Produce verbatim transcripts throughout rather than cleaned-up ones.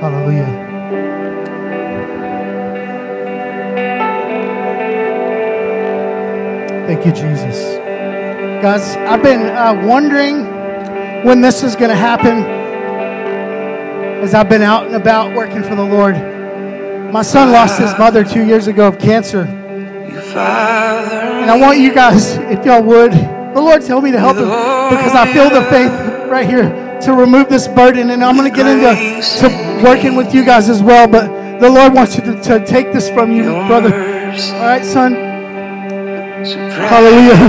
Hallelujah. Thank you, Jesus. Guys, I've been uh, wondering when this is going to happen as I've been out and about working for the Lord. My son lost his mother two years ago of cancer. And I want you guys, if y'all would, the Lord told me to help him because I feel the faith right here to remove this burden. And I'm going to get into to working with you guys as well. But the Lord wants you to, to take this from you, brother. All right, son? Hallelujah.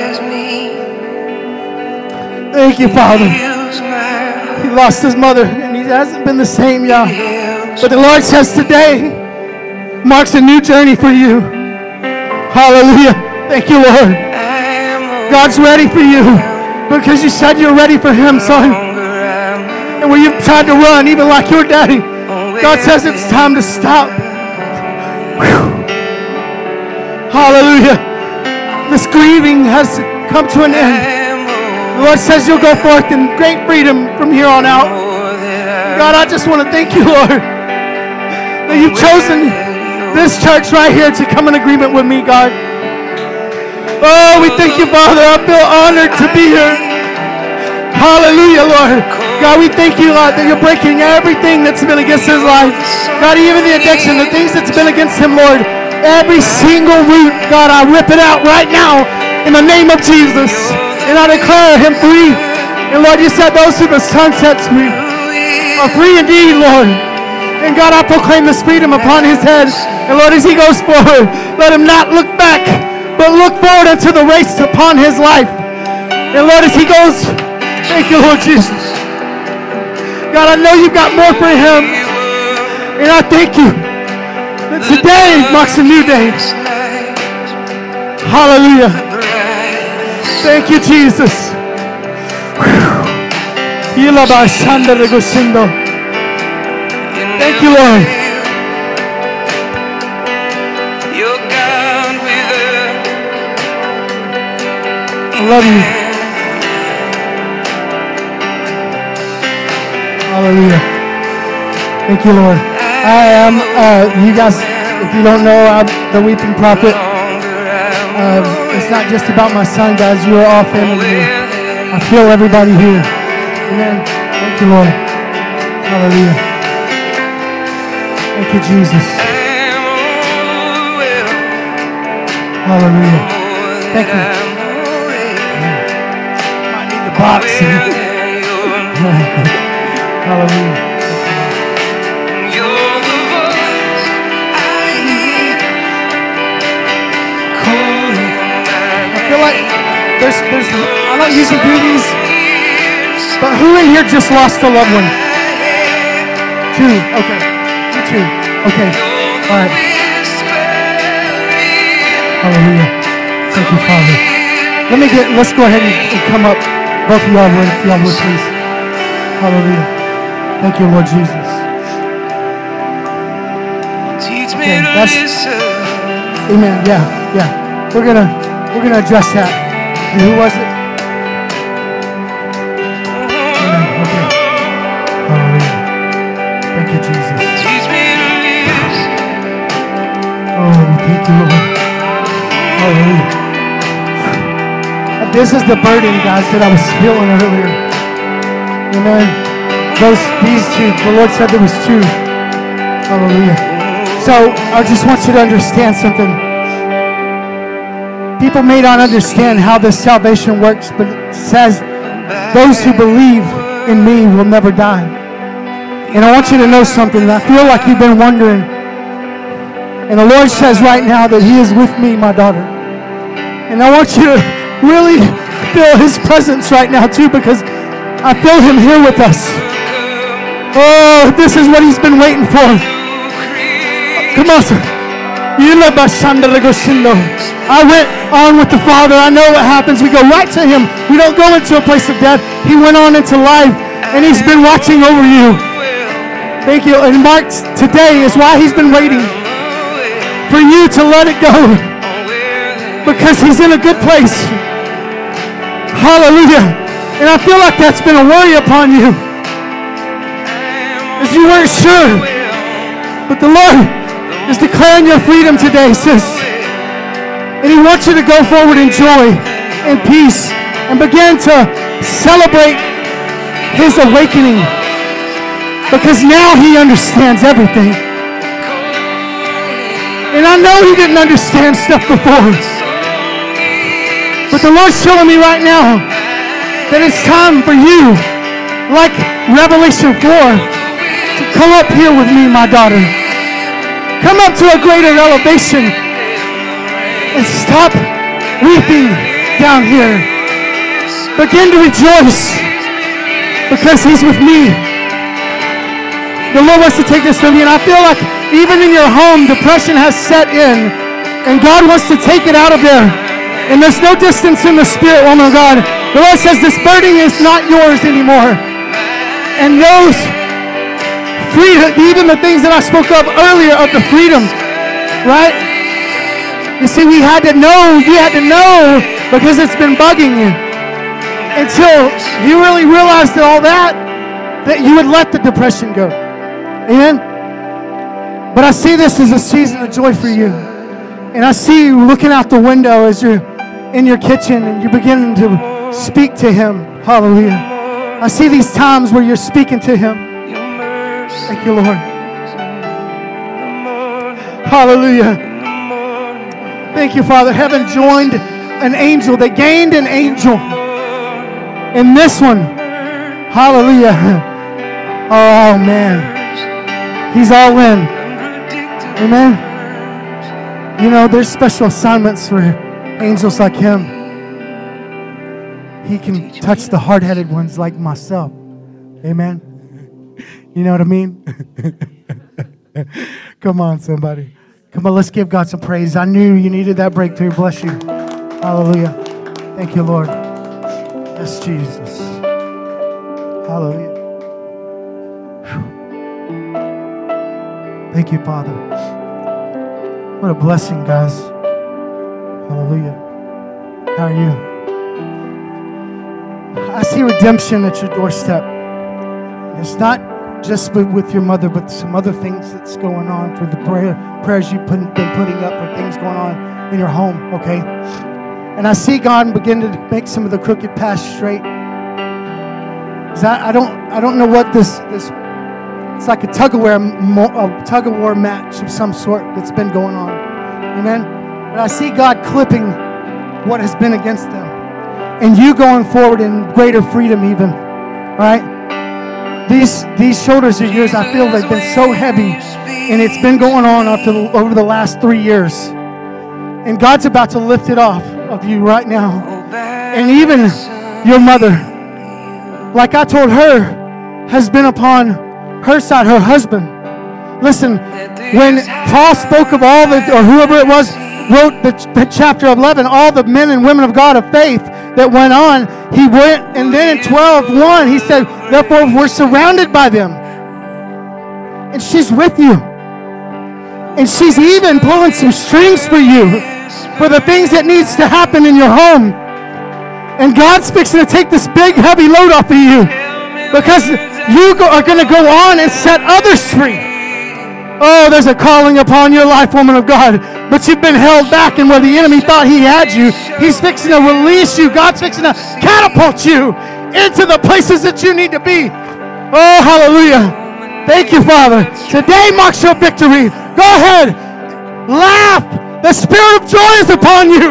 Thank you, Father. He lost his mother, and he hasn't been the same, y'all. But the Lord says today marks a new journey for you. Hallelujah. Thank you, Lord. God's ready for you because you said you're ready for him, son. And when you've tried to run, even like your daddy, God says it's time to stop. Whew. Hallelujah. This grieving has come to an end. The Lord says you'll go forth in great freedom from here on out. God, I just want to thank you, Lord, that you've chosen this church right here to come in agreement with me, God. Oh, we thank you, Father. I feel honored to be here. Hallelujah, Lord. God, we thank you, Lord, that you're breaking everything that's been against his life. God, even the addiction, the things that's been against him, Lord. Every single root, God, I rip it out right now in the name of Jesus. And I declare him free. And Lord, you said those who the Son sets free are free indeed, Lord. And God, I proclaim this freedom upon his head. And Lord, as he goes forward, let him not look back, but look forward into the race upon his life. And Lord, as he goes, thank you, Lord Jesus. God, I know you've got more for him. And I thank you that today marks a new day. Hallelujah. Thank you, Jesus. Thank you, Lord. I love you. Hallelujah. Thank you, Lord. I am, uh, you guys, if you don't know, I'm the Weeping Prophet. Uh, it's not just about my son, guys. You are all family here. I feel everybody here. Amen. Thank you, Lord. Hallelujah. Thank you, Jesus. Hallelujah. Thank you. I need the box. Hallelujah. I feel like there's, there's, I don't usually do these, but who in here just lost a loved one? Two, okay. You two, okay. All right. Hallelujah. Thank you, Father. Let me get, let's go ahead and, and come up. Both of y'all would, if y'all would, please. Hallelujah. Thank you, Lord Jesus. Okay, that's, amen, yeah, yeah. We're gonna, we're gonna address that. And who was it? Amen, okay. Hallelujah. Thank you, Jesus. Oh, thank you, Lord. Hallelujah. This is the burden, guys, that I was feeling earlier. Amen. Those, these two, the Lord said there was two. Hallelujah. So, I just want you to understand something. People may not understand how this salvation works, but it says, those who believe in me will never die. And I want you to know something. I feel like you've been wondering. And the Lord says right now that he is with me, my daughter. And I want you to really feel his presence right now too, because I feel him here with us. Oh, this is what he's been waiting for. Come on, sir. I went on with the Father. I know what happens. We go right to him. We don't go into a place of death. He went on into life, and he's been watching over you. Thank you. And Mark, today is why he's been waiting for you to let it go, because he's in a good place. Hallelujah. And I feel like that's been a worry upon you. Because you weren't sure. But the Lord is declaring your freedom today, sis. And He wants you to go forward in joy and peace and begin to celebrate His awakening. Because now He understands everything. And I know He didn't understand stuff before. But the Lord's showing me right now that it's time for you, like Revelation four, to come up here with me, my daughter. Come up to a greater elevation and stop weeping down here. Begin to rejoice because He's with me. The Lord wants to take this from you, and I feel like even in your home, depression has set in, and God wants to take it out of there. And there's no distance in the spirit, woman of God. The Lord says this burden is not yours anymore. And those freedom, even the things that I spoke of earlier of the freedom, right? You see, we had to know, you had to know because it's been bugging you. Until you really realized that all that, that you would let the depression go. Amen? But I see this as a season of joy for you. And I see you looking out the window as you're in your kitchen and you're beginning to speak to Him. Hallelujah. I see these times where you're speaking to Him. Thank you, Lord. Hallelujah. Thank you, Father. Heaven joined an angel. They gained an angel. In this one. Hallelujah. Oh, man. He's all in. Amen. You know, there's special assignments for angels like Him. He can touch the hard-headed ones like myself. Amen. You know what I mean? Come on, somebody. Come on, let's give God some praise. I knew you needed that breakthrough. Bless you. Hallelujah. Thank you, Lord. Yes, Jesus. Hallelujah. Thank you, Father. What a blessing, guys. Hallelujah. How are you? I see redemption at your doorstep. It's not just with your mother, but some other things that's going on for the prayer, prayers you've been putting up or things going on in your home, okay? And I see God begin to make some of the crooked paths straight. I, I don't I don't know what this, this it's like a tug-of-war, a tug-of-war match of some sort that's been going on. Amen? But I see God clipping what has been against them. And you going forward in greater freedom even. All right? These, these shoulders of yours, I feel they've been so heavy. And it's been going on up to the, over the last three years. And God's about to lift it off of you right now. And even your mother, like I told her, has been upon her side, her husband. Listen, when Paul spoke of all the, or whoever it was, wrote the, the chapter eleven, all the men and women of God of faith that went on, he went, and then in twelve one, he said, therefore we're surrounded by them. And she's with you. And she's even pulling some strings for you, for the things that needs to happen in your home. And God's fixing to take this big, heavy load off of you, because you go, are going to go on and set others free. Oh, there's a calling upon your life, woman of God. But you've been held back, and where the enemy thought he had you, he's fixing to release you. God's fixing to catapult you into the places that you need to be. Oh, hallelujah. Thank you, Father. Today marks your victory. Go ahead. Laugh. The spirit of joy is upon you.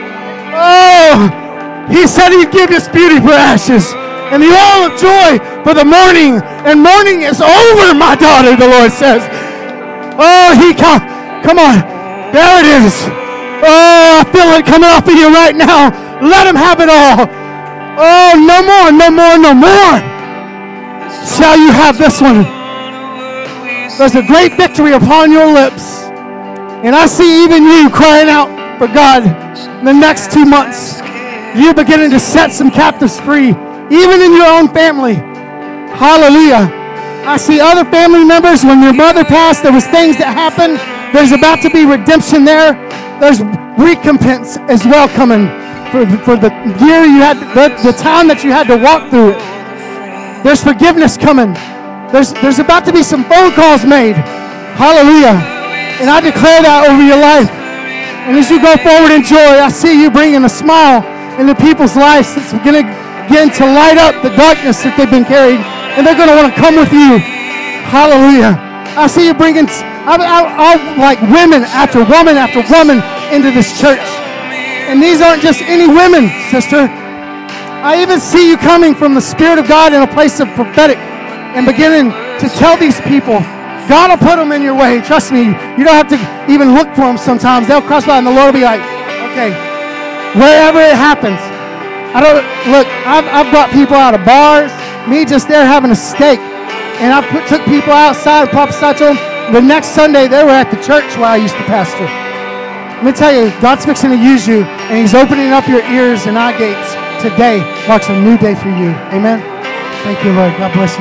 Oh, He said He'd give us beauty for ashes and the oil of joy for the morning. And morning is over, my daughter, the Lord says. Oh, He come. Come on. There it is. Oh, I feel it coming off of you right now. Let Him have it all. Oh, no more, no more, no more. Shall you have this one? There's a great victory upon your lips. And I see even you crying out for God in the next two months. You're beginning to set some captives free, even in your own family. Hallelujah. I see other family members, when your mother passed, there was things that happened. There's about to be redemption there. There's recompense as well coming for, for the year you had, the, the time that you had to walk through it. There's forgiveness coming. There's, there's about to be some phone calls made. Hallelujah. And I declare that over your life. And as you go forward in joy, I see you bringing a smile into people's lives that's going to begin to light up the darkness that they've been carrying. And they're going to want to come with you. Hallelujah. I see you bringing I, I, I, like women after woman after woman into this church. And these aren't just any women, sister. I even see you coming from the Spirit of God in a place of prophetic and beginning to tell these people, God will put them in your way. Trust me, you don't have to even look for them sometimes. They'll cross by and the Lord will be like, okay, wherever it happens. I don't, look, I've, I've brought people out of bars, me just there having a steak. And I put, took people outside, prophesied to them. The next Sunday, they were at the church where I used to pastor. Let me tell you, God's fixing to use you, and He's opening up your ears and eye gates. Today marks a new day for you. Amen. Thank you, Lord. God bless you.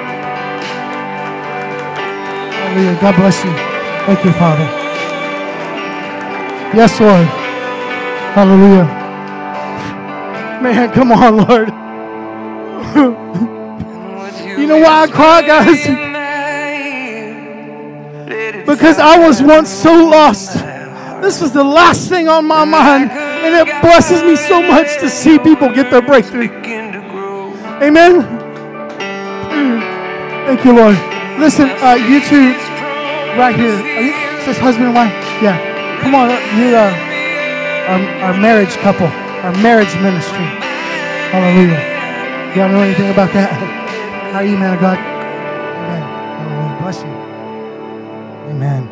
Hallelujah. God bless you. Thank you, Father. Yes, Lord. Hallelujah. Man, come on, Lord. You know why I cry, guys? Because I was once so lost. This was the last thing on my mind. And it blesses me so much to see people get their breakthrough. Amen. Thank you, Lord. Listen, uh, you two right here. Are you, is this husband and wife? Yeah. Come on. You uh, our, our marriage couple. Our marriage ministry. Hallelujah. Y'all know anything about that? How are you, man of God? Amen. Hallelujah. Bless you. Amen.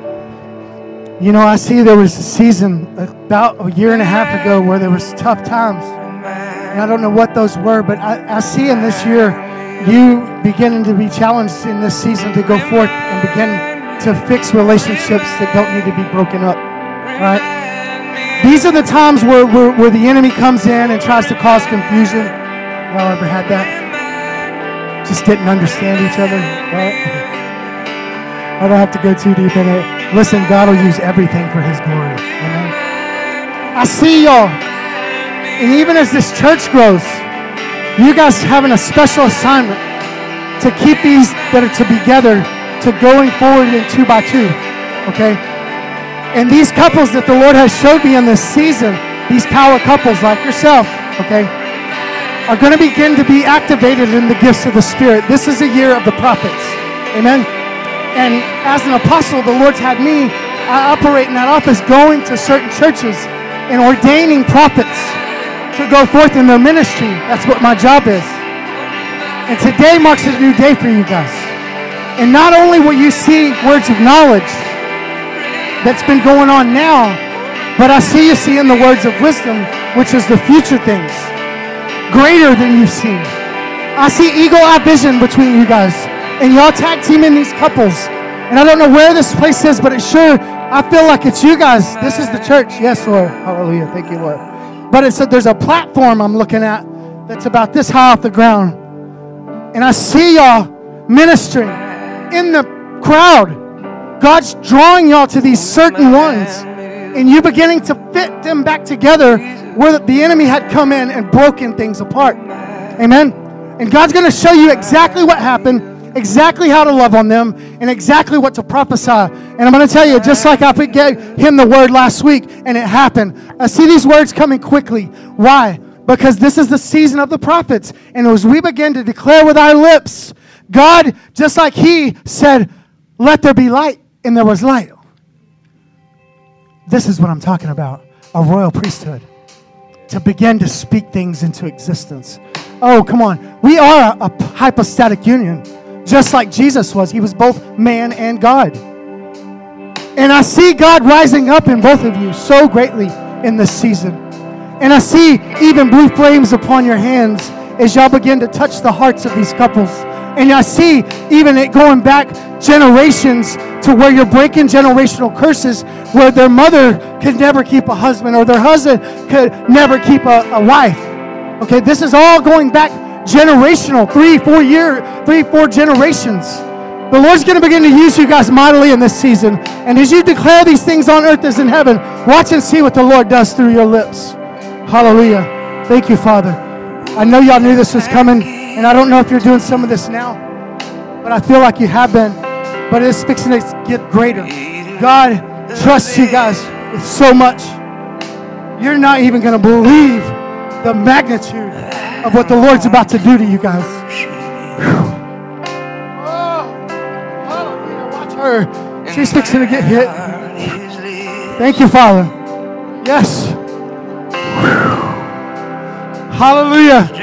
You know, I see there was a season about a year and a half ago where there was tough times. And I don't know what those were, but I, I see in this year you beginning to be challenged in this season to go forth and begin to fix relationships that don't need to be broken up. Right? These are the times where, where, where the enemy comes in and tries to cause confusion. Y'all ever had that? Just didn't understand each other, right? I don't have to go too deep in it. Listen, God will use everything for His glory. Amen. I see y'all. And even as this church grows, you guys having a special assignment to keep these that are to be together to going forward in two by two. Okay? And these couples that the Lord has showed me in this season, these power couples like yourself, okay, are going to begin to be activated in the gifts of the Spirit. This is a year of the prophets. Amen. And as an apostle, the Lord's had me, I operate in that office, going to certain churches and ordaining prophets to go forth in their ministry. That's what my job is. And today marks a new day for you guys. And not only will you see words of knowledge that's been going on now, but I see you seeing the words of wisdom, which is the future things, greater than you've seen. I see eagle-eye vision between you guys. And y'all tag teaming these couples. And I don't know where this place is, but it's sure, I feel like it's you guys. This is the church. Yes, Lord. Hallelujah. Thank you, Lord. But it's a, there's a platform I'm looking at that's about this high off the ground. And I see y'all ministering in the crowd. God's drawing y'all to these certain ones. And you beginning to fit them back together where the enemy had come in and broken things apart. Amen. And God's going to show you exactly what happened, exactly how to love on them, and exactly what to prophesy. And I'm going to tell you, just like I gave him the word last week, and it happened. I see these words coming quickly. Why? Because this is the season of the prophets. And as we begin to declare with our lips, God, just like He said, let there be light, and there was light. This is what I'm talking about, a royal priesthood. To begin to speak things into existence. Oh, come on. We are a, a hypostatic union. Just like Jesus was. He was both man and God. And I see God rising up in both of you so greatly in this season. And I see even blue flames upon your hands as y'all begin to touch the hearts of these couples. And I see even it going back generations to where you're breaking generational curses where their mother could never keep a husband or their husband could never keep a, a wife. Okay, this is all going back generational, three, four year, three, four generations. The Lord's going to begin to use you guys mightily in this season. And as you declare these things on earth as in heaven, watch and see what the Lord does through your lips. Hallelujah. Thank you, Father. I know y'all knew this was coming, and I don't know if you're doing some of this now. but I feel like you have been. But it's fixing to get greater. God trusts you guys with so much. You're not even going to believe the magnitude of what the Lord's about to do to you guys. Whew. Oh, hallelujah. Watch her. She's fixing to get hit. Thank you, Father. Yes. Whew. Hallelujah.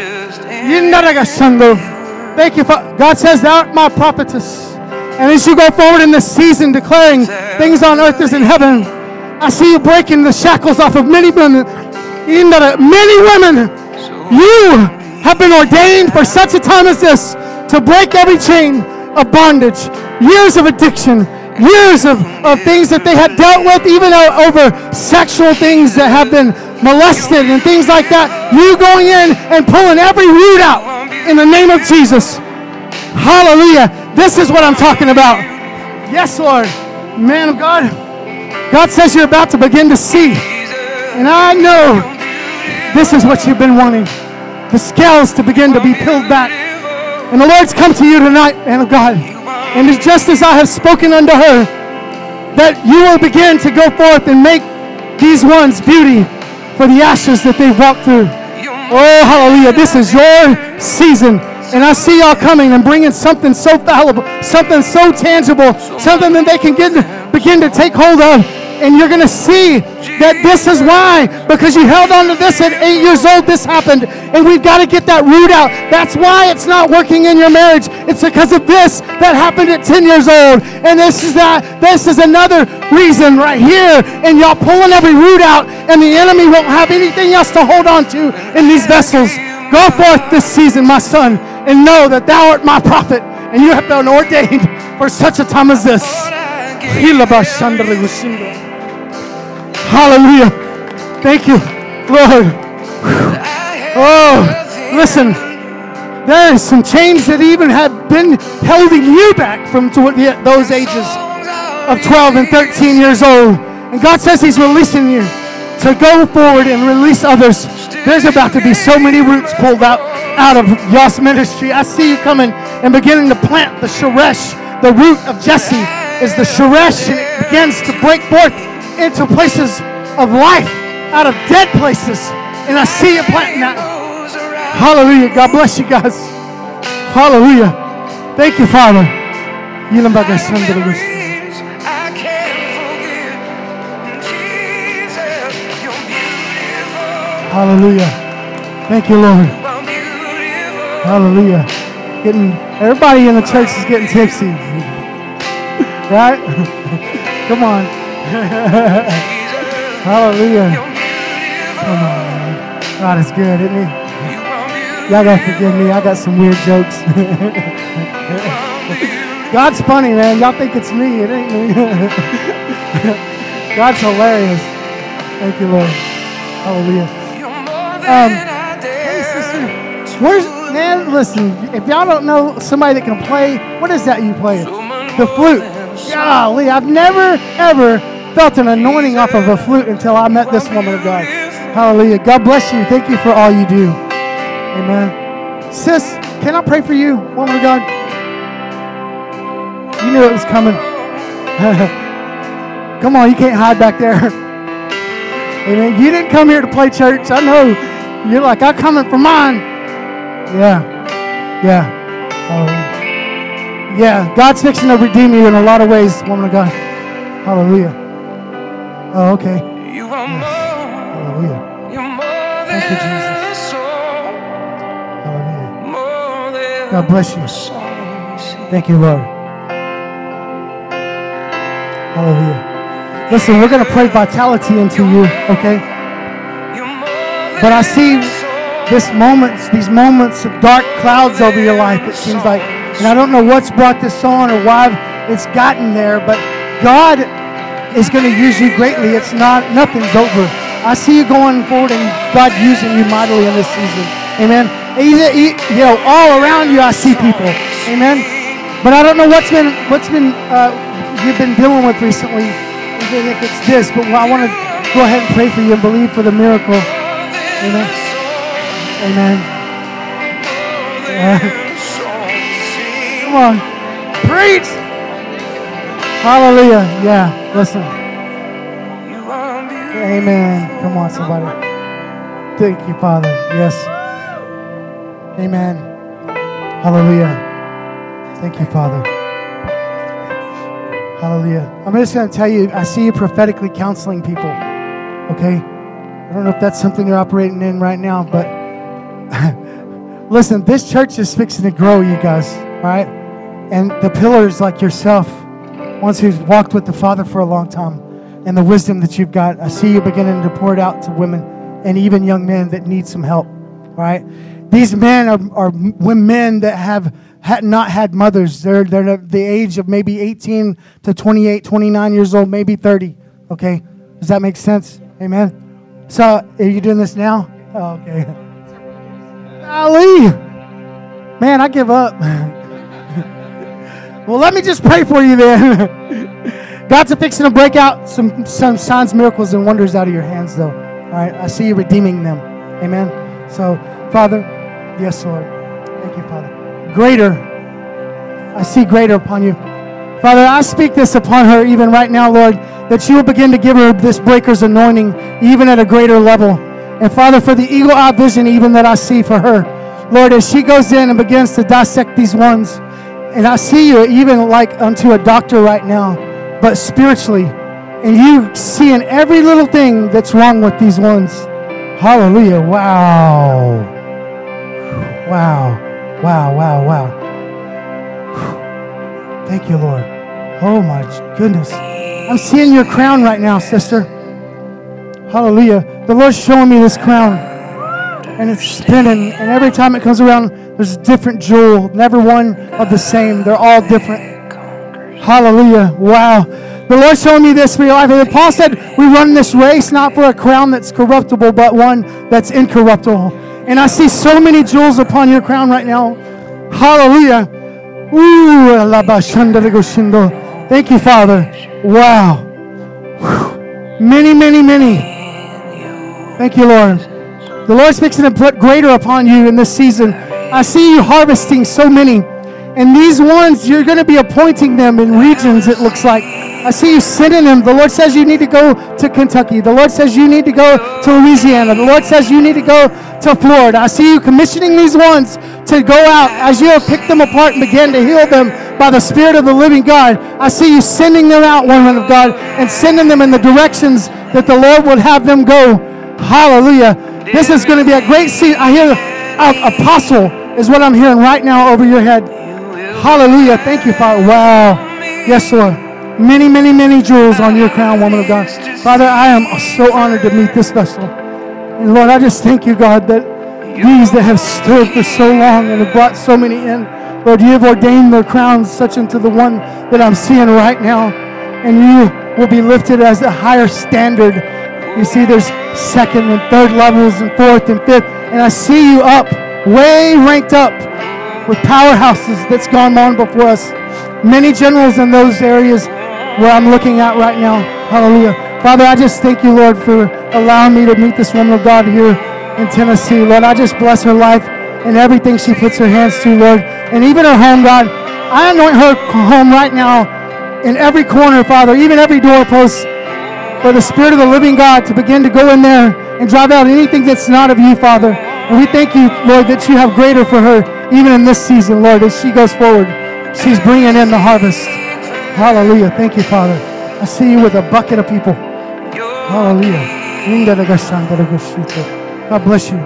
Thank you, Father. God says, thou art my prophetess. And as you go forward in this season declaring things on earth as in heaven, I see you breaking the shackles off of many women. Many women, you have been ordained for such a time as this to break every chain of bondage, years of addiction, years of, of things that they had dealt with, even over sexual things that have been molested and things like that. You going in and pulling every root out in the name of Jesus. Hallelujah. This is what I'm talking about. Yes, Lord. Man of God, God says you're about to begin to see. And I know this is what you've been wanting. The scales to begin to be peeled back. And the Lord's come to you tonight, man of God. And it's just as I have spoken unto her, that you will begin to go forth and make these ones beauty for the ashes that they've walked through. Oh, hallelujah. This is your season. And I see y'all coming and bringing something so fallible, something so tangible, something that they can get, begin to take hold of. And you're going to see that this is why, because you held on to this at eight years old, this happened. And we've got to get that root out. That's why it's not working in your marriage. It's because of this that happened at ten years old. And this is that. This is another reason right here. And y'all pulling every root out, and the enemy won't have anything else to hold on to in these vessels. Go forth this season, my son, and know that thou art my prophet, and you have been ordained for such a time as this. Hallelujah. Thank you, Lord. Oh, listen. There is some chains that even have been holding you back from those ages of twelve and thirteen years old. And God says He's releasing you to go forward and release others. There's about to be so many roots pulled out, out of y'all's ministry. I see you coming and beginning to plant the Sheresh. The root of Jesse is the Sheresh, and it begins to break forth into places of life, out of dead places. And I see you planting that. Hallelujah. God bless you guys. Hallelujah. Thank you, Father. Hallelujah. Thank you, Lord. Hallelujah. Getting everybody in the church is getting tipsy. Right? Come on. Hallelujah. Come on, man. God is good, isn't He? Y'all gotta forgive me. I got some weird jokes. God's funny, man. Y'all think it's me. It ain't me. God's hilarious. Thank you, Lord. Hallelujah. Um, hey, sister. Where's, man, listen. If y'all don't know somebody that can play, what is that you play? The flute. Golly, I've never, ever felt an anointing off of a flute until I met this woman of God. Hallelujah. God bless you. Thank you for all you do. Amen. Sis, can I pray for you, woman of God? You knew it was coming. Come on, you can't hide back there. Amen. You didn't come here to play church. I know. You're like, I'm coming for mine. Yeah. Yeah. Hallelujah. Yeah. God's fixing to redeem you in a lot of ways, woman of God. Hallelujah. Oh, okay. Yes. Hallelujah. Thank you, Jesus. Hallelujah. God bless you. Thank you, Lord. Hallelujah. Listen, we're going to pray vitality into you, okay? But I see this moments, these moments of dark clouds over your life, it seems like. And I don't know what's brought this on or why it's gotten there, but God is going to use you greatly. It's not, nothing's over. I see you going forward and God using you mightily in this season. Amen. You know, all around you I see people. Amen. But I don't know what's been, what's been, uh, you've been dealing with recently, even if it's this, but I want to go ahead and pray for you and believe for the miracle. Amen. Amen. Uh, come on. Preach. Hallelujah. Yeah, listen. Amen. Come on, somebody. Thank you, Father. Yes. Amen. Hallelujah. Thank you, Father. Hallelujah. I'm just going to tell you, I see you prophetically counseling people. Okay? I don't know if that's something you're operating in right now, but listen, this church is fixing to grow, you guys. All right? And the pillars like yourself, ones who've walked with the Father for a long time, and the wisdom that you've got, I see you beginning to pour it out to women and even young men that need some help. All right? These men are, are men that have had not had mothers. They're, they're the age of maybe eighteen to twenty-eight, twenty-nine years old, maybe thirty. Okay? Does that make sense? Amen? So, are you doing this now? Oh, okay. Ali! Man, I give up. Well, let me just pray for you then. God's fixing to break out some, some signs, miracles, and wonders out of your hands, though. All right? I see you redeeming them. Amen? So, Father, yes, Lord. Thank you, Father. Greater. I see greater upon you. Father, I speak this upon her even right now, Lord, that you will begin to give her this breaker's anointing even at a greater level. And Father, for the eagle-eye vision even that I see for her, Lord, as she goes in and begins to dissect these ones, and I see you even like unto a doctor right now, but spiritually, and you seeing every little thing that's wrong with these ones. Hallelujah. Wow. Wow. Wow, wow, wow. Thank you, Lord. Oh, my goodness. I'm seeing your crown right now, sister. Hallelujah. The Lord's showing me this crown. And it's spinning. And every time it comes around, there's a different jewel. Never one of the same. They're all different. Hallelujah. Wow. The Lord's showing me this for your life. And Paul said, we run this race not for a crown that's corruptible, but one that's incorruptible. And I see so many jewels upon your crown right now. Hallelujah. Ooh, thank you, Father. Wow. Many, many, many. Thank you, Lord. The Lord's fixing to put greater upon you in this season. I see you harvesting so many. And these ones, you're going to be appointing them in regions, it looks like. I see you sending them. The Lord says you need to go to Kentucky. The Lord says you need to go to Louisiana. The Lord says you need to go to Florida. I see you commissioning these ones to go out as you have picked them apart and begin to heal them by the Spirit of the living God. I see you sending them out, woman of God, and sending them in the directions that the Lord would have them go. Hallelujah. This is going to be a great season. I hear uh, apostle is what I'm hearing right now over your head. Hallelujah. Thank you, Father. Wow. Yes, Lord. Many, many, many jewels on your crown, woman of God. Father, I am so honored to meet this vessel. And Lord, I just thank you, God, that these that have stood for so long and have brought so many in, Lord, you have ordained their crowns such unto the one that I'm seeing right now. And you will be lifted as a higher standard. You see, there's second and third levels and fourth and fifth. And I see you up, way ranked up with powerhouses that's gone on before us. Many generals in those areas where I'm looking at right now. Hallelujah. Father, I just thank you, Lord, for allowing me to meet this woman of God here in Tennessee. Lord, I just bless her life and everything she puts her hands to, Lord. And even her home, God. I anoint her home right now in every corner, Father, even every doorpost, for the Spirit of the living God to begin to go in there and drive out anything that's not of you, Father. And we thank you, Lord, that you have greater for her even in this season, Lord, as she goes forward. She's bringing in the harvest. Hallelujah. Thank you, Father. I see you with a bucket of people. Hallelujah. God bless you.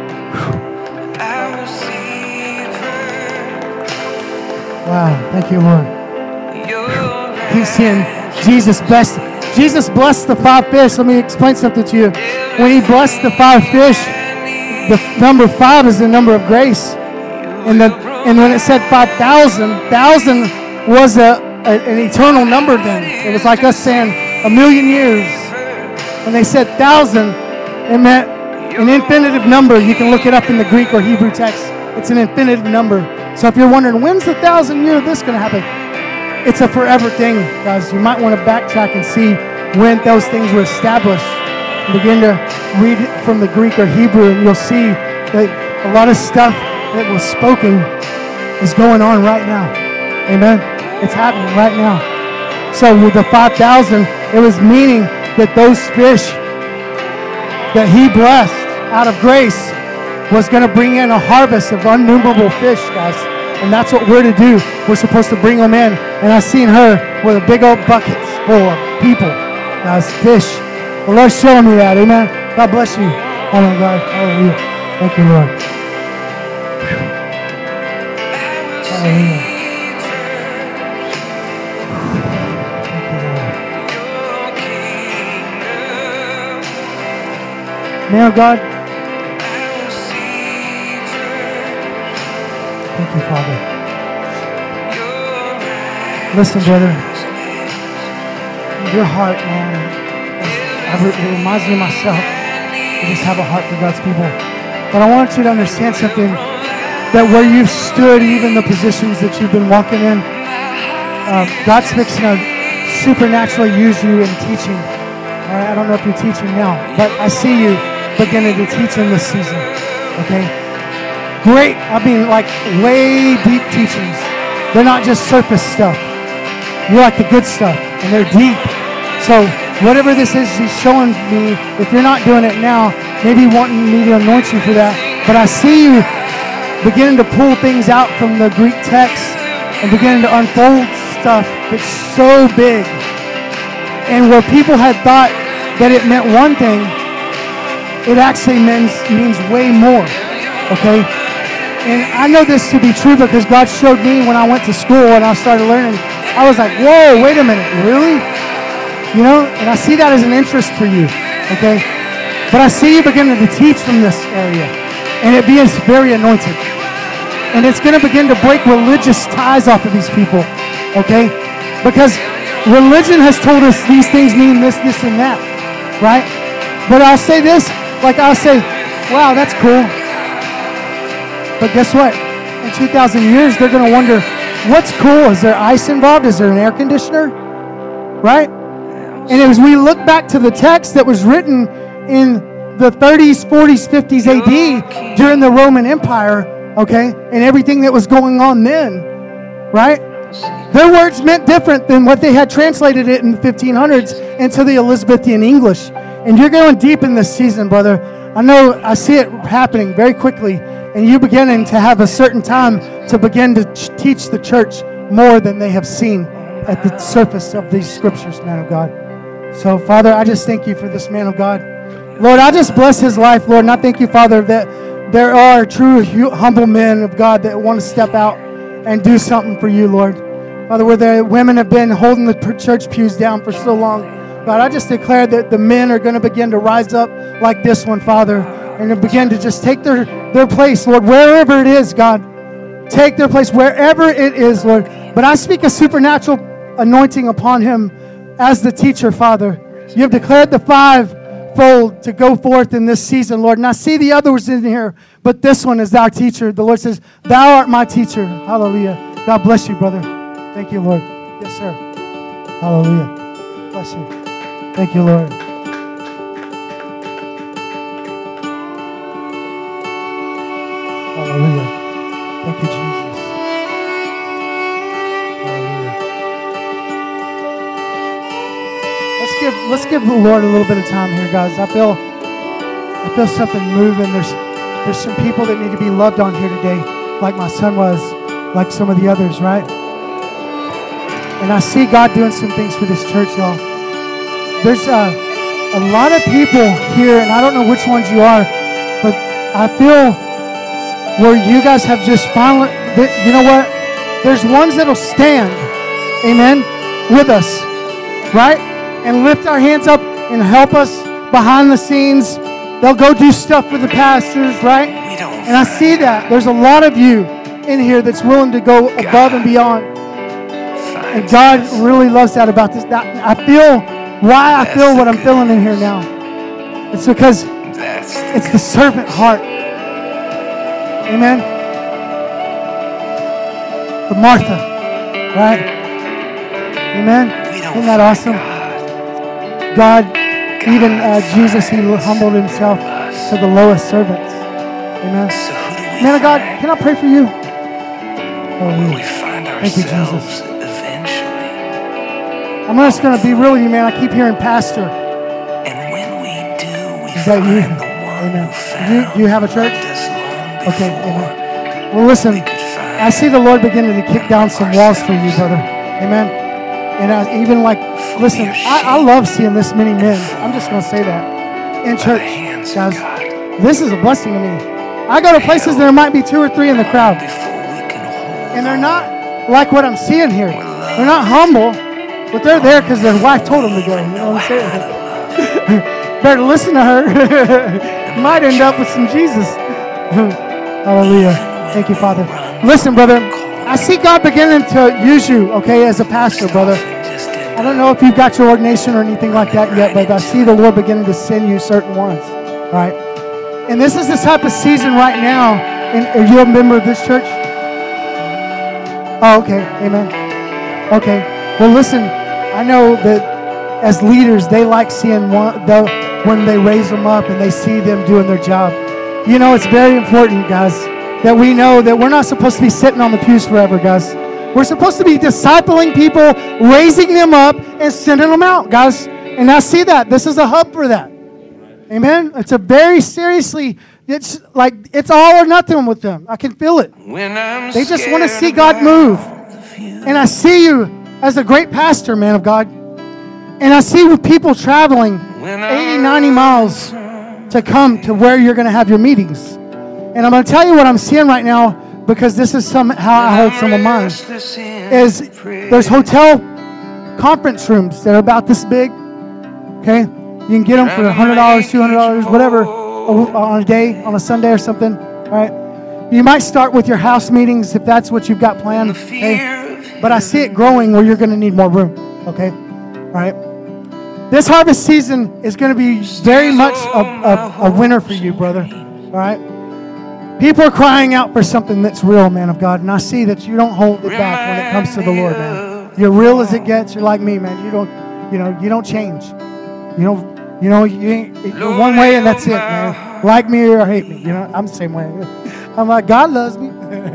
Wow. Thank you, Lord. Keep seeing Jesus blessed. Jesus blessed the five fish. Let me explain something to you. When he blessed the five fish, the number five is the number of grace. And the And when it said five thousand, thousand was a, a, an eternal number then. It was like us saying a million years. When they said thousand, it meant an infinitive number. You can look it up in the Greek or Hebrew text. It's an infinitive number. So if you're wondering, when's the thousand year this going to happen? It's a forever thing, guys. You might want to backtrack and see when those things were established. Begin to read it from the Greek or Hebrew, and you'll see that a lot of stuff that was spoken is going on right now. Amen. It's happening right now. So with the five thousand, it was meaning that those fish that he blessed out of grace was going to bring in a harvest of innumerable fish, guys. And that's what we're to do. We're supposed to bring them in. And I seen her with a big old buckets full of people. Guys, fish. The Lord's showing me that. Amen. God bless you. Oh my God. Hallelujah. Thank you, Lord. Hallelujah. Thank you, Lord. Man of God. Thank you, Father. Listen, brother. Your heart, man, it reminds me of myself. I just have a heart for God's people. But I want you to understand something, that where you've stood, even the positions that you've been walking in, uh, God's fixing to supernaturally use you in teaching. All right, I don't know if you're teaching now, but I see you beginning to teach in this season. Okay? Great, I mean like way deep teachings. They're not just surface stuff. You like the good stuff, and they're deep. So whatever this is he's showing me, if you're not doing it now, maybe wanting me to anoint you for that. But I see you beginning to pull things out from the Greek text and beginning to unfold stuff that's so big. And where people had thought that it meant one thing, it actually means, means way more. Okay? And I know this to be true because God showed me when I went to school and I started learning. I was like, whoa, wait a minute, really? You know, and I see that as an interest for you, okay? But I see you beginning to teach from this area, and it being very anointed. And it's going to begin to break religious ties off of these people, okay? Because religion has told us these things mean this, this, and that, right? But I'll say this, like I'll say, wow, that's cool. But guess what? In two thousand years, they're going to wonder, what's cool? Is there ice involved? Is there an air conditioner? Right? And as we look back to the text that was written in the thirties, forties, fifties A D during the Roman Empire, okay, and everything that was going on then, right? Their words meant different than what they had translated it in the fifteen hundreds into the Elizabethan English. And you're going deep in this season, brother. I know, I see it happening very quickly. And you beginning to have a certain time to begin to ch- teach the church more than they have seen at the surface of these scriptures, man of God. So, Father, I just thank you for this man of God. Lord, I just bless his life, Lord. And I thank you, Father, that there are true humble men of God that want to step out and do something for you, Lord. Father, where the women have been holding the church pews down for so long, God, I just declare that the men are going to begin to rise up like this one, Father, and to begin to just take their, their place, Lord, wherever it is, God. Take their place wherever it is, Lord. But I speak a supernatural anointing upon him as the teacher, Father. You have declared the fivefold to go forth in this season, Lord. And I see the others in here, but this one is our teacher. The Lord says, thou art my teacher. Hallelujah. God bless you, brother. Thank you, Lord. Yes, sir. Hallelujah. Bless you. Thank you, Lord. Hallelujah. Thank you, Jesus. Hallelujah. Let's give let's give the Lord a little bit of time here, guys. I feel I feel something moving. There's there's some people that need to be loved on here today, like my son was, like some of the others, right? And I see God doing some things for this church, y'all. There's uh, a lot of people here, and I don't know which ones you are, but I feel where you guys have just finally, you know what? There's ones that'll stand, amen, with us, right? And lift our hands up and help us behind the scenes. They'll go do stuff for the pastors, right? And I see that. There's a lot of you in here that's willing to go above and beyond. And God really loves that about this. That, I feel why I feel what I'm feeling in here now. It's because it's the servant heart. Amen. The Martha, right? Amen. Isn't that awesome? God, even uh, Jesus, he humbled himself to the lowest servants. Amen. Man of God, can I pray for you? Hallelujah. Thank you, Jesus. I'm just going to be real with you, man. I keep hearing pastor. And when we do, we Is that you? find the one Amen. who Do you, found do you have a church? us long Okay, before amen. Well, listen, we could find I see the Lord beginning to kick down some walls for you, brother. Amen. And I, even like, listen, I, I love seeing this many men. I'm just going to say that. In church, guys, this is a blessing to me. I go to places there might be two or three in the crowd. And they're not like what I'm seeing here. They're not humble, but they're there because their wife told them to go. You know what I'm saying? Better listen to her. Might end up with some Jesus. Hallelujah. Thank you, Father. Listen, brother, I see God beginning to use you, okay, as a pastor, brother. I don't know if you've got your ordination or anything like that yet, but I see the Lord beginning to send you certain ones, all right? And this is the type of season right now. And are you a member of this church? Oh, okay. Amen. Okay. Well, listen, I know that as leaders, they like seeing one, the, when they raise them up and they see them doing their job. You know, it's very important, guys, that we know that we're not supposed to be sitting on the pews forever, guys. We're supposed to be discipling people, raising them up, and sending them out, guys. And I see that. This is a hub for that. Amen? It's a very seriously, it's like, it's all or nothing with them. I can feel it. They just want to see God move. And I see you as a great pastor, man of God. And I see with people traveling eighty, ninety miles to come to where you're going to have your meetings. And I'm going to tell you what I'm seeing right now, because this is some how I hold some of mine, is there's hotel conference rooms that are about this big, okay? You can get them for one hundred dollars, two hundred dollars, whatever, on a day, on a Sunday or something, all right? You might start with your house meetings if that's what you've got planned, okay? But I see it growing where you're going to need more room, okay? All right? This harvest season is going to be very much a, a, a winner for you, brother, all right? People are crying out for something that's real, man of God, and I see that you don't hold it back when it comes to the Lord, man. You're real as it gets. You're like me, man. You don't, you know, you don't change. You don't, you know, you ain't you're one way and that's it, man. Like me or hate me, you know. I'm the same way. I'm like, God loves me.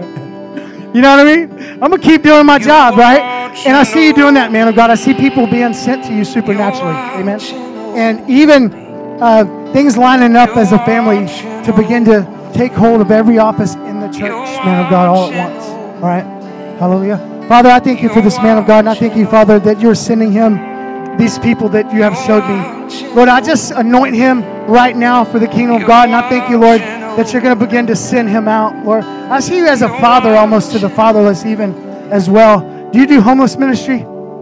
You know what I mean? I'm gonna keep doing my job, right? And I see you doing that, man of God. I see people being sent to you supernaturally, amen. And even uh, things lining up as a family to begin to take hold of every office in the church, man of God, all at once. All right? Hallelujah. Father, I thank you for this man of God, and I thank you, Father, that you're sending him these people that you have showed me. Lord, I just anoint him right now for the kingdom of God, and I thank you, Lord, that you're going to begin to send him out, Lord. I see you as a father almost to the fatherless even as well. Do you do homeless ministry?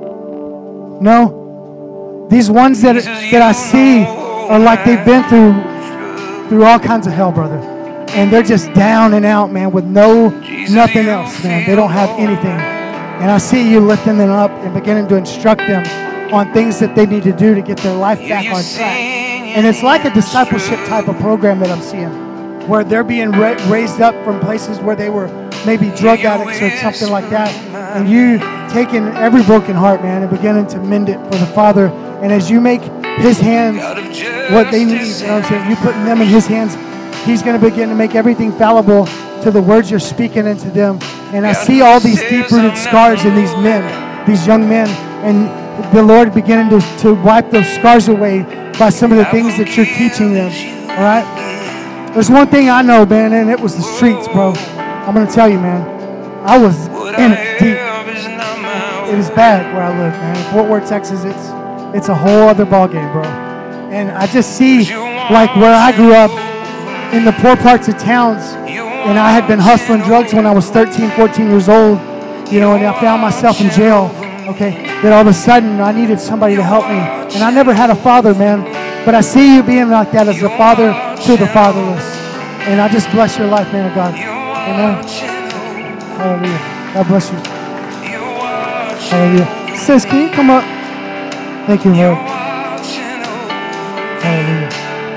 No? These ones that, that I see are like they've been through, through all kinds of hell, brother. And they're just down and out, man, with no, nothing else, man. They don't have anything. And I see you lifting them up and beginning to instruct them on things that they need to do to get their life back on track. And it's like a discipleship type of program that I'm seeing, where they're being ra- raised up from places where they were maybe drug addicts or something like that. And you taking every broken heart, man, and beginning to mend it for the Father. And as you make his hands what they need, you know what I'm saying? You putting them in his hands, he's going to begin to make everything fallible to the words you're speaking into them. And I see all these deep-rooted scars in these men, these young men, and the Lord beginning to, to wipe those scars away by some of the things that you're teaching them, all right? There's one thing I know, man, and it was the streets, bro. I'm going to tell you, man. I was in it deep. It is bad where I live, man. In Fort Worth, Texas, it's, it's a whole other ballgame, bro. And I just see, like, where I grew up, in the poor parts of towns, and I had been hustling drugs when I was thirteen, fourteen years old, you know, and I found myself in jail, okay, that all of a sudden I needed somebody to help me, and I never had a father, man, but I see you being like that as a father to the fatherless, and I just bless your life, man of God. Amen. Hallelujah. God bless you. Hallelujah. Sis, can you come up? Thank you, Lord. Hallelujah.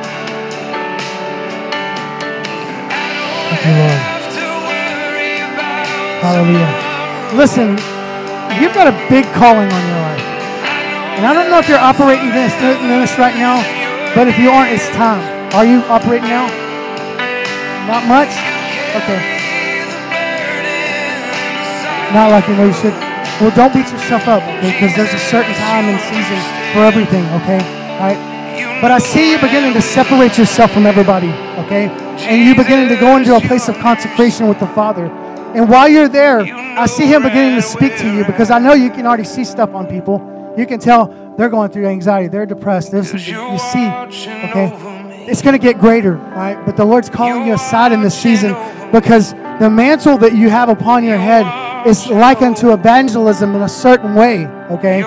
Thank you, Lord. Hallelujah. Listen, you've got a big calling on your life. And I don't know if you're operating this, this right now, but if you aren't, it's time. Are you operating now? Not much? Okay. Not like you know you should. well, don't beat yourself up, okay? Because there's a certain time and season for everything, okay? All right? But I see you beginning to separate yourself from everybody, okay? And you beginning to go into a place of consecration with the Father. And while you're there, I see Him beginning to speak to you, because I know you can already see stuff on people. You can tell they're going through anxiety. They're depressed. There's some, you see, okay? It's going to get greater, all right? But the Lord's calling you aside in this season, because the mantle that you have upon your head is likened to evangelism in a certain way, okay?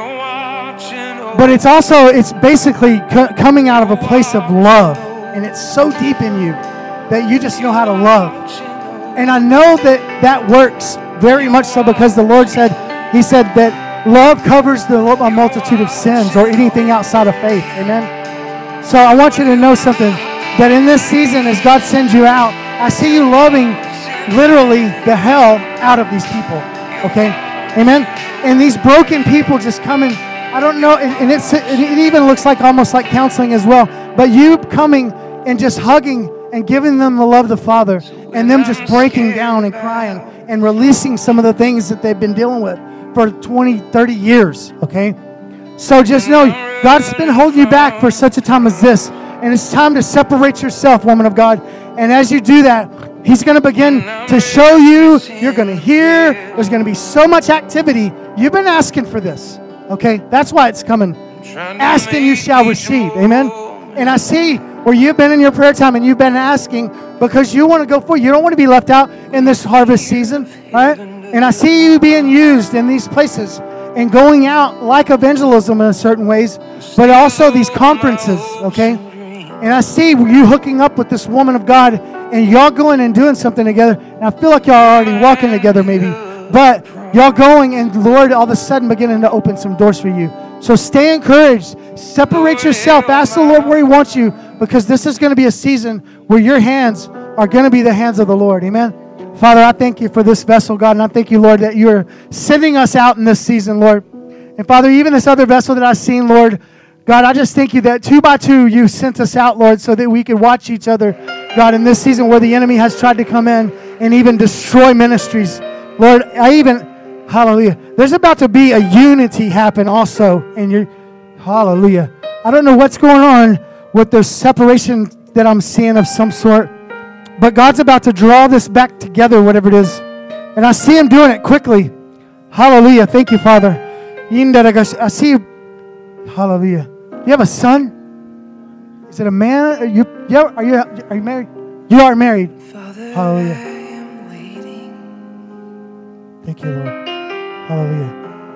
But it's also, it's basically co- coming out of a place of love. And it's so deep in you that you just know how to love. And I know that that works very much so, because the Lord said, He said that love covers the a multitude of sins, or anything outside of faith. Amen? So I want you to know something, that in this season, as God sends you out, I see you loving literally the hell out of these people. Okay? Amen? And these broken people just coming, I don't know, and, and it's, it even looks like almost like counseling as well, but you coming and just hugging and giving them the love of the Father, and them just breaking down and crying and releasing some of the things that they've been dealing with for twenty, thirty years, okay? So just know, God's been holding you back for such a time as this, and it's time to separate yourself, woman of God. And as you do that, He's going to begin to show you, you're going to hear, there's going to be so much activity. You've been asking for this, okay? That's why it's coming. Ask and you shall receive, amen? And I see where you've been in your prayer time and you've been asking because you want to go forward. You don't want to be left out in this harvest season, right? And I see you being used in these places and going out like evangelism in certain ways, but also these conferences, okay? And I see you hooking up with this woman of God and y'all going and doing something together. And I feel like y'all are already walking together maybe, but y'all going and the Lord all of a sudden beginning to open some doors for you. So stay encouraged. Separate yourself. Ask the Lord where He wants you, because this is going to be a season where your hands are going to be the hands of the Lord. Amen. Father, I thank You for this vessel, God, and I thank You, Lord, that You're sending us out in this season, Lord. And Father, even this other vessel that I've seen, Lord, God, I just thank You that two by two You sent us out, Lord, so that we could watch each other, God, in this season where the enemy has tried to come in and even destroy ministries. Lord, I even, hallelujah, there's about to be a unity happen also in your, hallelujah. I don't know what's going on with the separation that I'm seeing of some sort, but God's about to draw this back together, whatever it is. And I see Him doing it quickly. Hallelujah. Thank You, Father. I see You. Hallelujah. You have a son? Is it a man? Are you, are you, are you married? You are married. Hallelujah. Thank You, Lord. Hallelujah.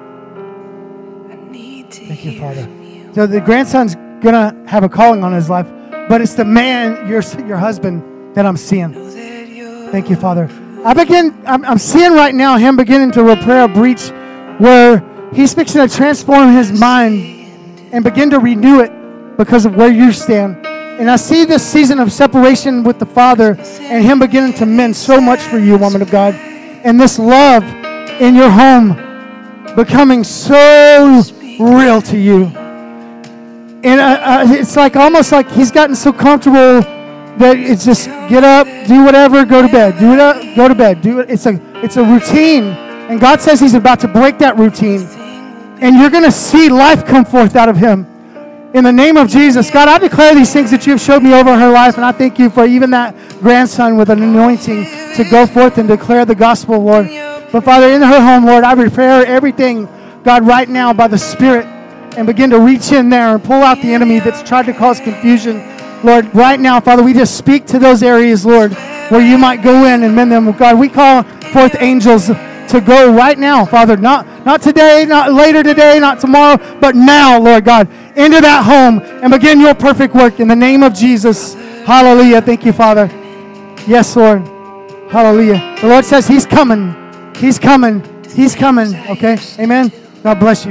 Thank You, Father. So the grandson's going to have a calling on his life, but it's the man, your, your husband, that I'm seeing. Thank You, Father. I begin, I'm, I'm seeing right now Him beginning to repair a breach where He's fixing to transform his mind and begin to renew it because of where you stand. And I see this season of separation with the Father and Him beginning to mend so much for you, woman of God. And this love in your home becoming so real to you. And uh, uh, it's like almost like He's gotten so comfortable that it's just get up, do whatever, go to bed. Do it up, go to bed. Do it. It's a it's a routine. And God says He's about to break that routine. And you're going to see life come forth out of him. In the name of Jesus, God, I declare these things that You've showed me over her life, and I thank You for even that grandson with an anointing to go forth and declare the gospel, Lord. But Father, in her home, Lord, I prepare everything, God, right now by the Spirit, and begin to reach in there and pull out the enemy that's tried to cause confusion. Lord, right now, Father, we just speak to those areas, Lord, where You might go in and mend them. God, we call forth angels to go right now, Father, not, not today, not later today, not tomorrow, but now, Lord God, into that home and begin Your perfect work in the name of Jesus. Hallelujah. Thank You, Father. Yes, Lord. Hallelujah. The Lord says He's coming. He's coming. He's coming. Okay? Amen. God bless you.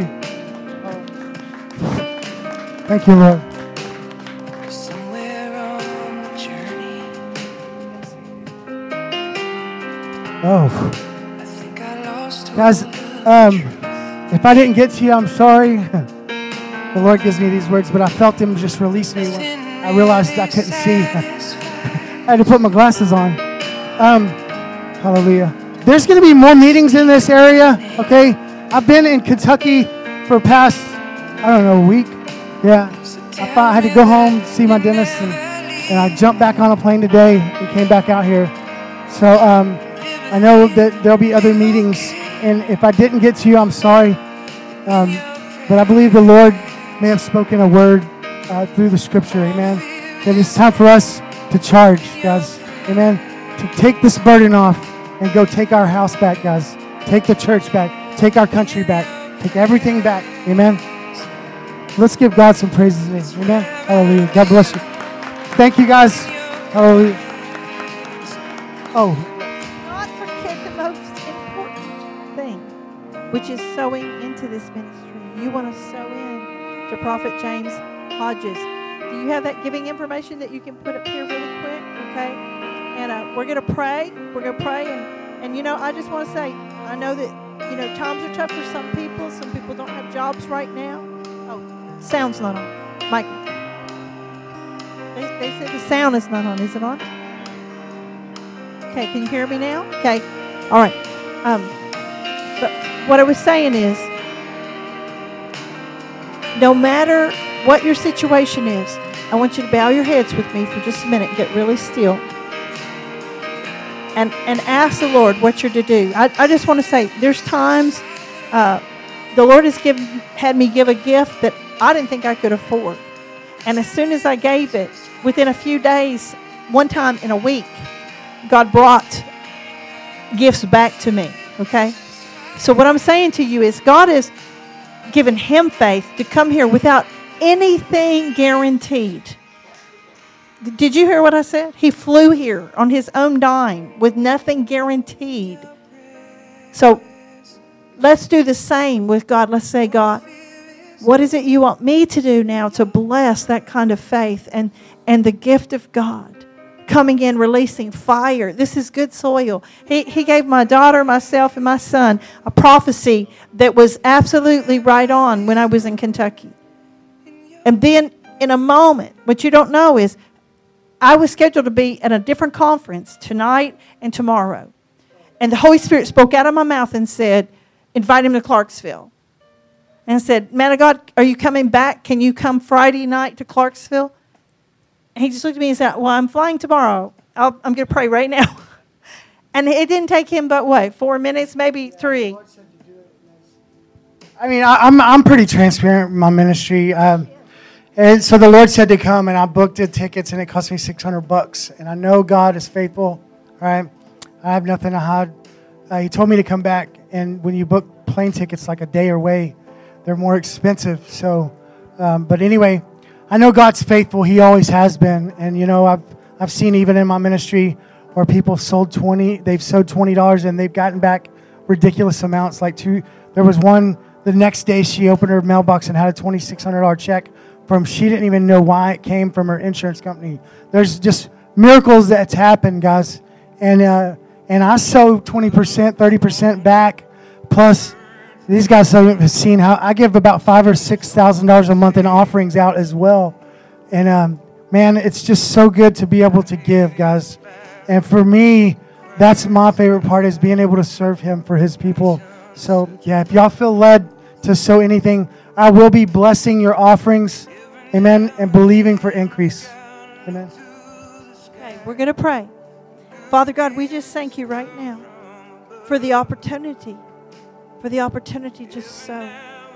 Thank You, Lord. Oh. Guys, um, if I didn't get to you, I'm sorry. The Lord gives me these words, but I felt Him just release me when I realized I couldn't see. I had to put my glasses on. Um, hallelujah. There's going to be more meetings in this area, okay? I've been in Kentucky for past, I don't know, a week. Yeah. I thought I had to go home, see my dentist, and, and I jumped back on a plane today and came back out here. So um, I know that there'll be other meetings, and if I didn't get to you, I'm sorry. Um, but I believe the Lord may have spoken a word uh, through the scripture, amen. That it's time for us to charge, guys, amen. To take this burden off and go take our house back, guys. Take the church back. Take our country back. Take everything back, amen. Let's give God some praises, amen. Hallelujah. God bless you. Thank you, guys. Hallelujah. Oh. Not forget the most important thing, which is sowing into this ministry. You want to sow in to Prophet James Hodges. Do you have that giving information that you can put up here really quick? Okay. And uh, we're going to pray. We're going to pray. And, and, you know, I just want to say, I know that, you know, times are tough for some people. Some people don't have jobs right now. Oh, sound's not on. Michael. They, they said the sound is not on. Is it on? Okay, can you hear me now? Okay. All right. Um, but what I was saying is, no matter what your situation is, I want you to bow your heads with me for just a minute. Get really still. And and ask the Lord what you're to do. I, I just want to say, there's times uh, the Lord has given had me give a gift that I didn't think I could afford. And as soon as I gave it, within a few days, one time in a week, God brought gifts back to me, okay? So what I'm saying to you is God has given him faith to come here without anything guaranteed. Did you hear what I said? He flew here on his own dime with nothing guaranteed. So let's do the same with God. Let's say, God, what is it you want me to do now to bless that kind of faith and, and the gift of God coming in, releasing fire? This is good soil. He, he gave my daughter, myself, and my son a prophecy that was absolutely right on when I was in Kentucky. And then in a moment, what you don't know is I was scheduled to be at a different conference tonight and tomorrow. And the Holy Spirit spoke out of my mouth and said, invite him to Clarksville. And said, man of God, are you coming back? Can you come Friday night to Clarksville? And he just looked at me and said, well, I'm flying tomorrow. I'll, I'm going to pray right now. And it didn't take him but, what, four minutes, maybe three. I mean, I, I'm I'm pretty transparent in my ministry. Um, and so the Lord said to come, and I booked the tickets, and it cost me six hundred bucks. And I know God is faithful, all right? I have nothing to hide. Uh, he told me to come back, and when you book plane tickets like a day away, they're more expensive. So, um, but anyway, I know God's faithful. He always has been. And, you know, I've I've seen even in my ministry where people sold twenty, they've sowed twenty dollars and they've gotten back ridiculous amounts. Like two, there was one, the next day she opened her mailbox and had a twenty-six hundred dollars check from, she didn't even know why it came from her insurance company. There's just miracles that's happened, guys. And, uh, and I sow twenty percent, thirty percent back, plus these guys have seen how I give about five or six thousand dollars a month in offerings out as well, and um, man, it's just so good to be able to give, guys. And for me, that's my favorite part, is being able to serve Him for His people. So yeah, if y'all feel led to sow anything, I will be blessing your offerings, amen, and believing for increase, amen. Okay, we're going to pray. Father God, we just thank you right now for the opportunity. For the opportunity to sow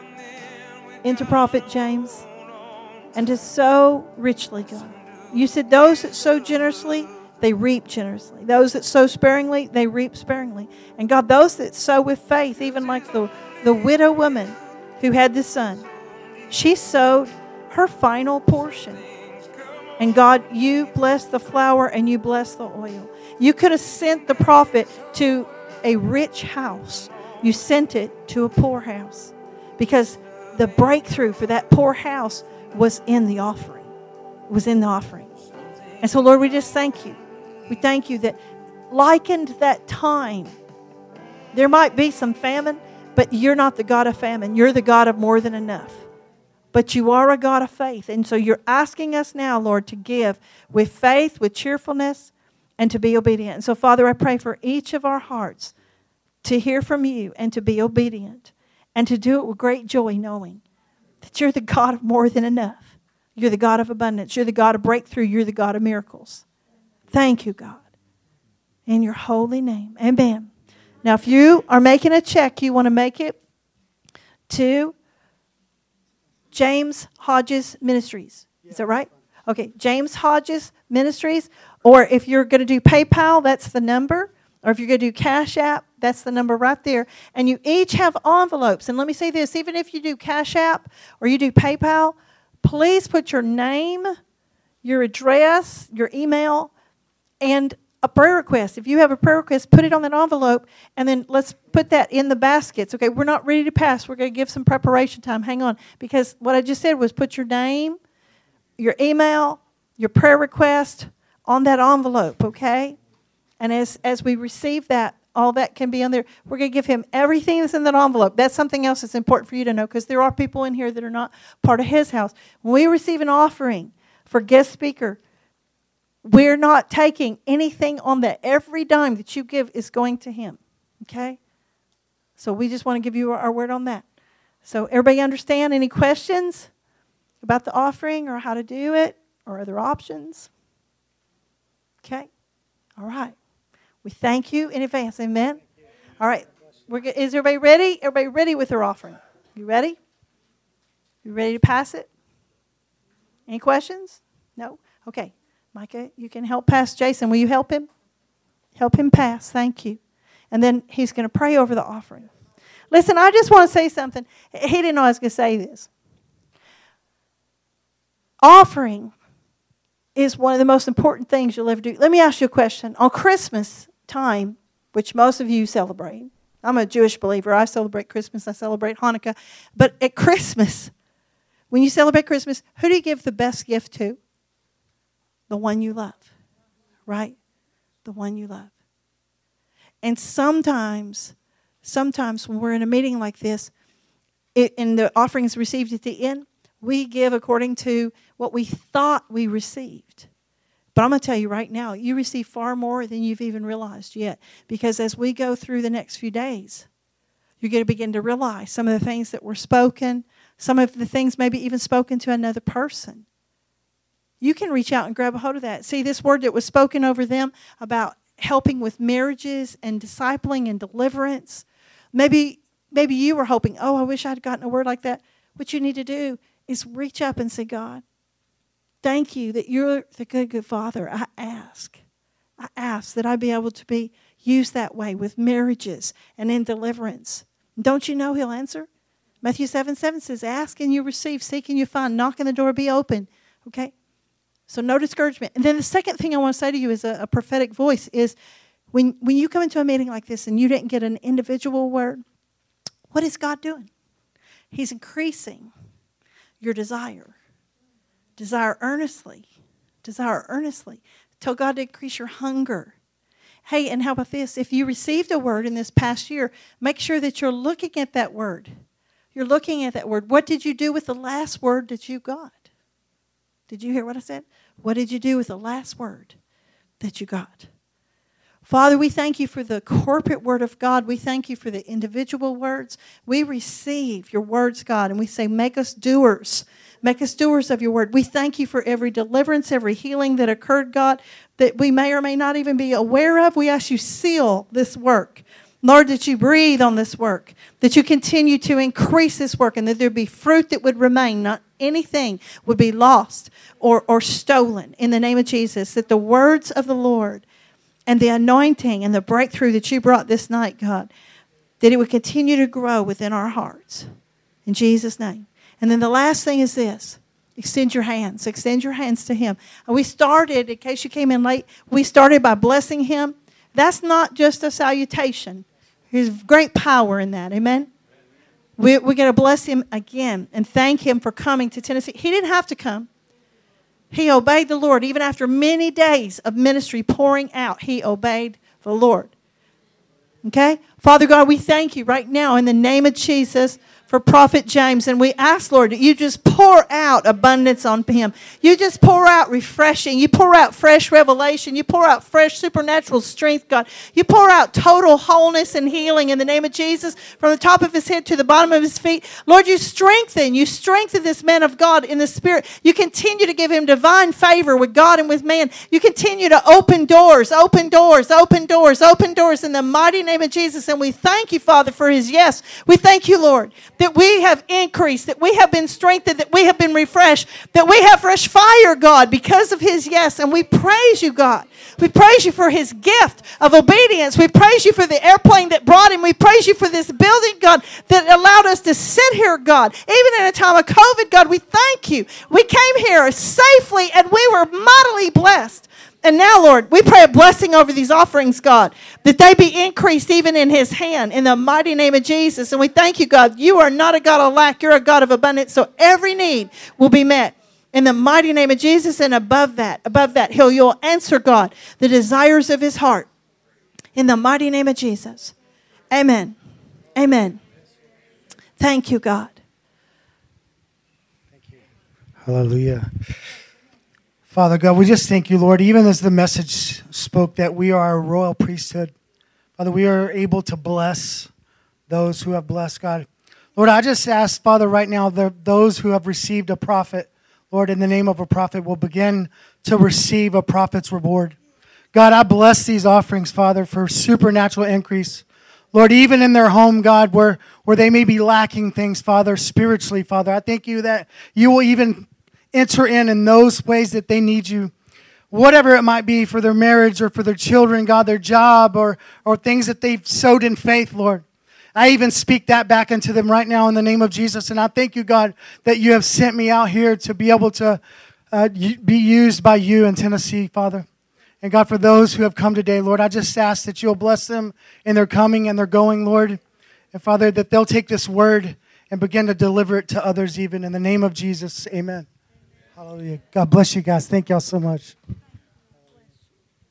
into Prophet James and to sow richly, God. You said those that sow generously, they reap generously. Those that sow sparingly, they reap sparingly. And God, those that sow with faith, even like the, the widow woman who had the son, she sowed her final portion. And God, you blessed the flour and you blessed the oil. You could have sent the prophet to a rich house. You sent it to a poor house because the breakthrough for that poor house was in the offering. It was in the offering. And so, Lord, we just thank you. We thank you that likened that time. There might be some famine, but you're not the God of famine. You're the God of more than enough. But you are a God of faith. And so you're asking us now, Lord, to give with faith, with cheerfulness, and to be obedient. And so, Father, I pray for each of our hearts to hear from you and to be obedient and to do it with great joy, knowing that you're the God of more than enough. You're the God of abundance. You're the God of breakthrough. You're the God of miracles. Thank you, God. In your holy name. Amen. Now, if you are making a check, you want to make it to James Hodges Ministries. Is that right? Okay, James Hodges Ministries. Or if you're going to do PayPal, that's the number. Or if you're going to do Cash App, that's the number right there. And you each have envelopes. And let me say this, even if you do Cash App or you do PayPal, please put your name, your address, your email, and a prayer request. If you have a prayer request, put it on that envelope, and then let's put that in the baskets. Okay, we're not ready to pass. We're going to give some preparation time. Hang on. Because what I just said was put your name, your email, your prayer request on that envelope, okay? And as, as we receive that, all that can be on there. We're going to give him everything that's in that envelope. That's something else that's important for you to know, because there are people in here that are not part of his house. When we receive an offering for guest speaker, we're not taking anything on that. Every dime that you give is going to him. Okay? So we just want to give you our word on that. So everybody understand? Any questions about the offering or how to do it or other options? Okay? All right. We thank you in advance. Amen? All right. We're good. Is everybody ready? Everybody ready with their offering? You ready? You ready to pass it? Any questions? No? Okay. Micah, you can help pass Jason. Will you help him? Help him pass. Thank you. And then he's going to pray over the offering. Listen, I just want to say something. He didn't know I was going to say this. Offering is one of the most important things you'll ever do. Let me ask you a question. On Christmas time, which most of you celebrate, I'm a Jewish believer. I celebrate Christmas. I celebrate Hanukkah. But at Christmas, when you celebrate Christmas, who do you give the best gift to? The one you love, right? The one you love. And sometimes, sometimes when we're in a meeting like this, it, and the offering is received at the end, we give according to what we thought we received. But I'm going to tell you right now, you receive far more than you've even realized yet. Because as we go through the next few days, you're going to begin to realize some of the things that were spoken, some of the things maybe even spoken to another person. You can reach out and grab a hold of that. See, this word that was spoken over them about helping with marriages and discipling and deliverance. Maybe, maybe you were hoping, oh, I wish I'd gotten a word like that. What you need to do is reach up and say, God, thank you that you're the good, good Father. I ask. I ask that I be able to be used that way with marriages and in deliverance. Don't you know he'll answer? Matthew seven seven says, ask and you receive, seek and you find, knock and the door be open. Okay? So no discouragement. And then the second thing I want to say to you is a, a prophetic voice is when, when you come into a meeting like this and you didn't get an individual word, what is God doing? He's increasing your desire. Desire earnestly. Desire earnestly. Tell God to increase your hunger. Hey, and how about this? If you received a word in this past year, make sure that you're looking at that word. You're looking at that word. What did you do with the last word that you got? Did you hear what I said? What did you do with the last word that you got? Father, we thank you for the corporate word of God. We thank you for the individual words. We receive your words, God, and we say, make us doers. Make us doers of your word. We thank you for every deliverance, every healing that occurred, God, that we may or may not even be aware of. We ask you seal this work. Lord, that you breathe on this work, that you continue to increase this work, and that there be fruit that would remain, not anything would be lost or, or stolen in the name of Jesus, that the words of the Lord and the anointing and the breakthrough that you brought this night, God, that it would continue to grow within our hearts. In Jesus' name. And then the last thing is this. Extend your hands. Extend your hands to him. And we started, in case you came in late, we started by blessing him. That's not just a salutation. There's great power in that. Amen? We, we're going to bless him again and thank him for coming to Tennessee. He didn't have to come. He obeyed the Lord. Even after many days of ministry pouring out, he obeyed the Lord. Okay? Father God, we thank you right now in the name of Jesus for Prophet James. And we ask, Lord, that you just pour out abundance on him. You just pour out refreshing. You pour out fresh revelation. You pour out fresh supernatural strength, God. You pour out total wholeness and healing in the name of Jesus from the top of his head to the bottom of his feet. Lord, you strengthen. You strengthen this man of God in the Spirit. You continue to give him divine favor with God and with man. You continue to open doors, open doors, open doors, open doors in the mighty name of Jesus. And we thank you, Father, for his yes. We thank you, Lord, that we have increased, that we have been strengthened, that we have been refreshed, that we have fresh fire, God, because of his yes. And we praise you, God. We praise you for his gift of obedience. We praise you for the airplane that brought him. We praise you for this building, God, that allowed us to sit here, God. Even in a time of COVID, God, we thank you. We came here safely and we were mightily blessed. And now, Lord, we pray a blessing over these offerings, God, that they be increased even in his hand in the mighty name of Jesus. And we thank you, God. You are not a God of lack. You're a God of abundance. So every need will be met in the mighty name of Jesus. And above that, above that, he'll, you'll answer, God, the desires of his heart in the mighty name of Jesus. Amen. Amen. Thank you, God. Thank you. Hallelujah. Father God, we just thank you, Lord, even as the message spoke that we are a royal priesthood. Father, we are able to bless those who have blessed, God. Lord, I just ask, Father, right now, the, those who have received a prophet, Lord, in the name of a prophet, will begin to receive a prophet's reward. God, I bless these offerings, Father, for supernatural increase. Lord, even in their home, God, where, where they may be lacking things, Father, spiritually, Father, I thank you that you will even enter in in those ways that they need you. Whatever it might be for their marriage or for their children, God, their job or, or things that they've sowed in faith, Lord. I even speak that back into them right now in the name of Jesus. And I thank you, God, that you have sent me out here to be able to uh, be used by you in Tennessee, Father. And God, for those who have come today, Lord, I just ask that you'll bless them in their coming and their going, Lord. And Father, that they'll take this word and begin to deliver it to others even. In the name of Jesus, amen. Hallelujah. God bless you guys. Thank y'all so much.